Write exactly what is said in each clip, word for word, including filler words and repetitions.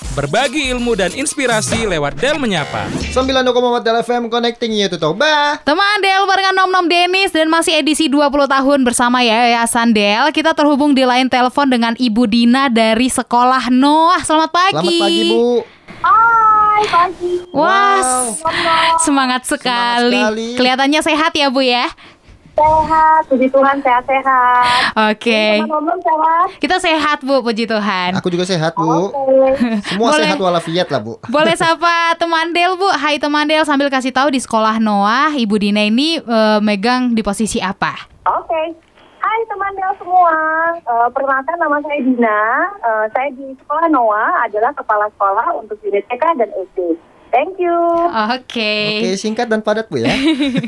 Berbagi ilmu dan inspirasi lewat Del Menyapa. sembilan puluh koma empat Del F M Connecting You to Toba. Teman Del barengan Nom Nom Denis dan masih edisi dua puluh tahun bersama Yayasan Del. Kita terhubung di line telepon dengan Ibu Dina dari Sekolah Noah. Selamat pagi. Selamat pagi, Bu. Hai, pagi. Wah, Wow. semangat sekali. Semangat sekali. Kelihatannya sehat ya, Bu ya? Sehat, puji Tuhan sehat-sehat. Oke. Teman-teman sehat? Kita sehat, Bu, puji Tuhan. Aku juga sehat, Bu. Oke. Semua Boleh. sehat walafiat lah, Bu. Boleh sapa teman Del, Bu. Hai teman Del, sambil kasih tahu di Sekolah Noah, Ibu Dina ini eh, megang di posisi apa? Oke. Hai teman Del semua. Eh, perkenalkan nama saya Dina. Eh, saya di Sekolah Noah adalah kepala sekolah untuk unit T K dan S D. Thank you. Oke. Oke, singkat dan padat, Bu ya.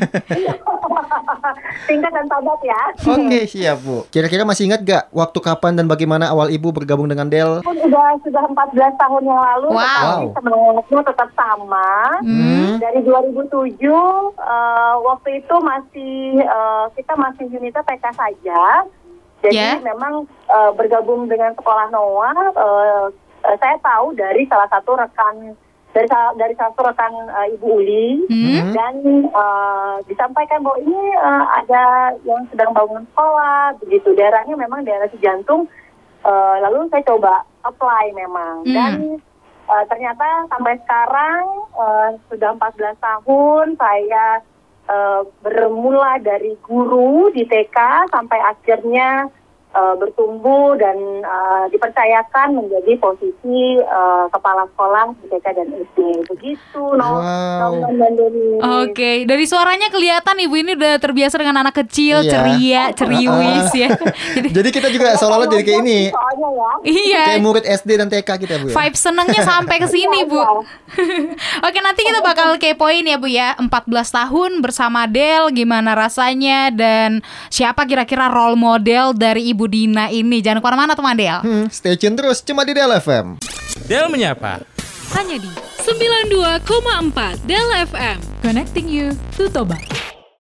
Singkat dan padat ya. Oke, siap, Bu. Kira-kira masih ingat gak waktu kapan dan bagaimana awal Ibu bergabung dengan Del? Pun udah sudah empat belas tahun yang lalu. Wow. Tetapi semangatnya tetap sama. Hmm. Dari dua ribu tujuh, eh, waktu itu masih eh, kita masih unitnya T K saja. Jadi Ya. memang eh, bergabung dengan Sekolah Noah, eh, eh, saya tahu dari salah satu rekan dari sa- dari salah satu rekan eh, Ibu Uli. Hmm? Dan eh, disampaikan bahwa ini eh, ada yang sedang bangun sekolah, begitu. Daerahnya memang daerah Cijantung. Eh, lalu saya coba apply memang. Hmm. Dan eh, ternyata sampai sekarang eh, sudah empat belas tahun saya eh, bermula dari guru di T K sampai akhirnya eh, bertumbuh dan eh, dipercayakan menjadi posisi eh, kepala sekolah di T K dan S D. Begitu, Nom Wow. Nom dan Deni. Oke, dari suaranya kelihatan Ibu ini udah terbiasa dengan anak kecil, Iya. ceria, ceriwis ya. Jadi Jadi kita juga seolah-olah jadi kayak ini. Soalnya ya. iya, Kayak murid S D dan T K kita, Bu ya. vibe senengnya sampai ke sini, Bu. Oke, nanti kita bakal kepoin ya, Bu ya. empat belas tahun bersama Del, gimana rasanya dan siapa kira-kira role model dari Ibu Dina ini. Jangan kemana-mana teman Del. Hmm, stay tune terus cuma di Del F M. Del Menyapa. Hanya di sembilan puluh dua koma empat Del F M. Connecting you to Toba.